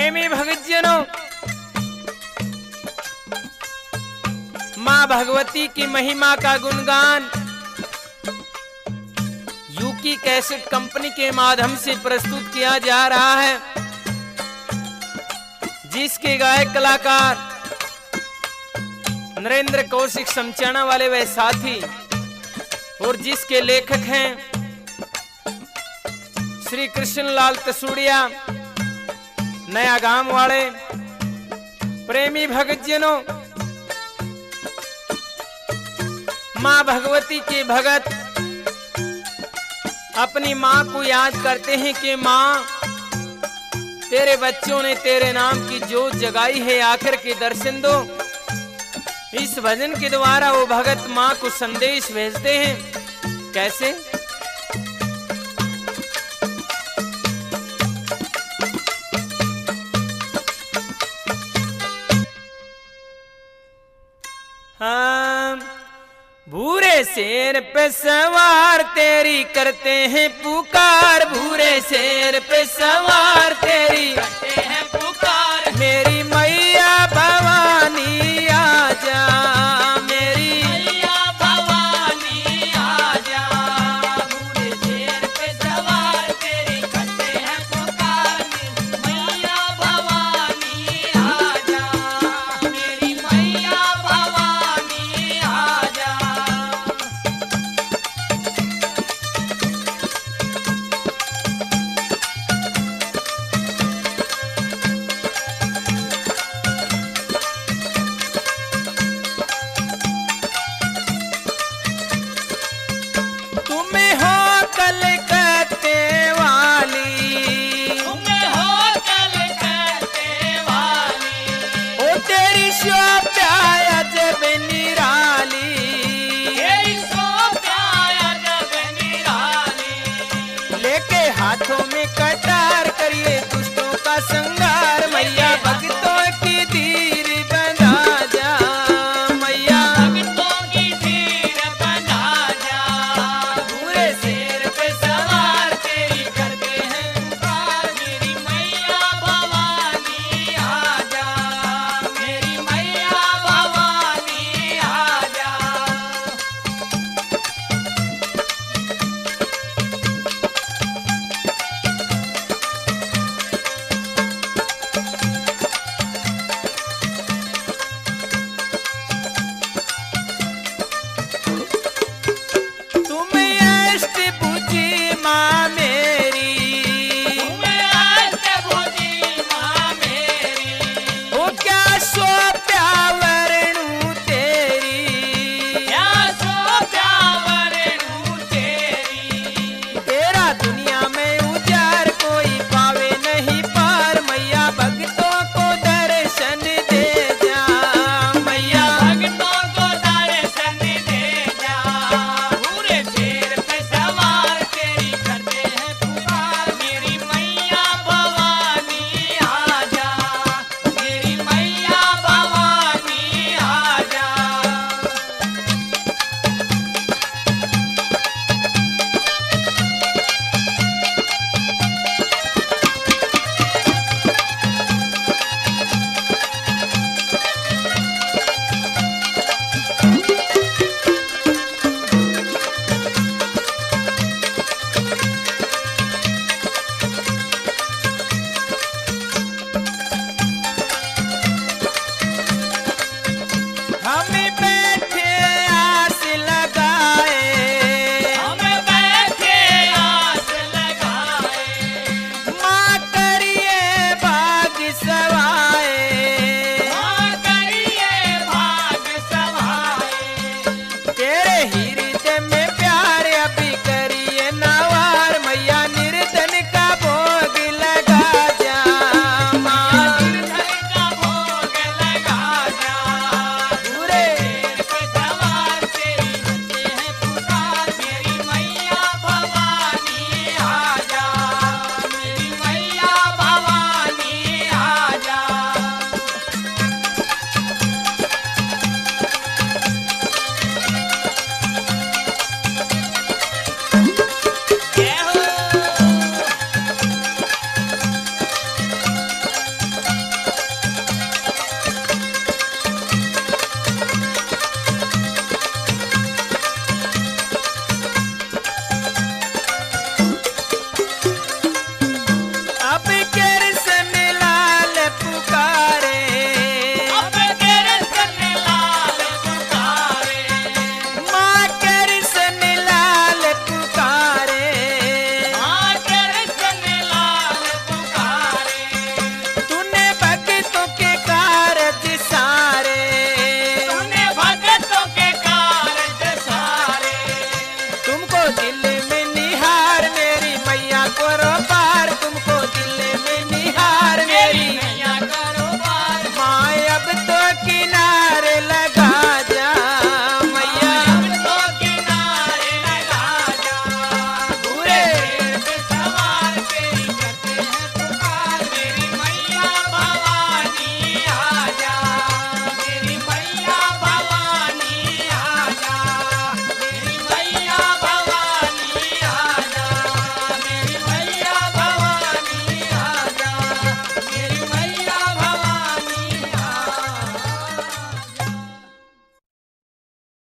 प्रेमी भक्तजनों, मां भगवती की महिमा का गुणगान यूकी कैसेट कंपनी के माध्यम से प्रस्तुत किया जा रहा है, जिसके गायक कलाकार नरेंद्र कौशिक समचाना वाले वे साथी और जिसके लेखक हैं श्री कृष्णलाल तसूड़िया नया गांव वाले। प्रेमी भक्तजनों, मां भगवती के भगत अपनी मां को याद करते हैं कि मां तेरे बच्चों ने तेरे नाम की जोत जगाई है, आकर के दर्शन दो। इस भजन के द्वारा वो भगत मां को संदेश भेजते हैं। कैसे? हाँ, भूरे शेर पे सवार तेरी करते हैं पुकार, भूरे शेर पे सवार तेरी करते हैं पुकार। मेरी मैया भवानी आजा, मेरी मैया भवानी आजा, भूरे शेर पे सवार तेरी करते हैं पुकार। मैया भवानी आजा, मेरी मैया भवानी आजा। Shop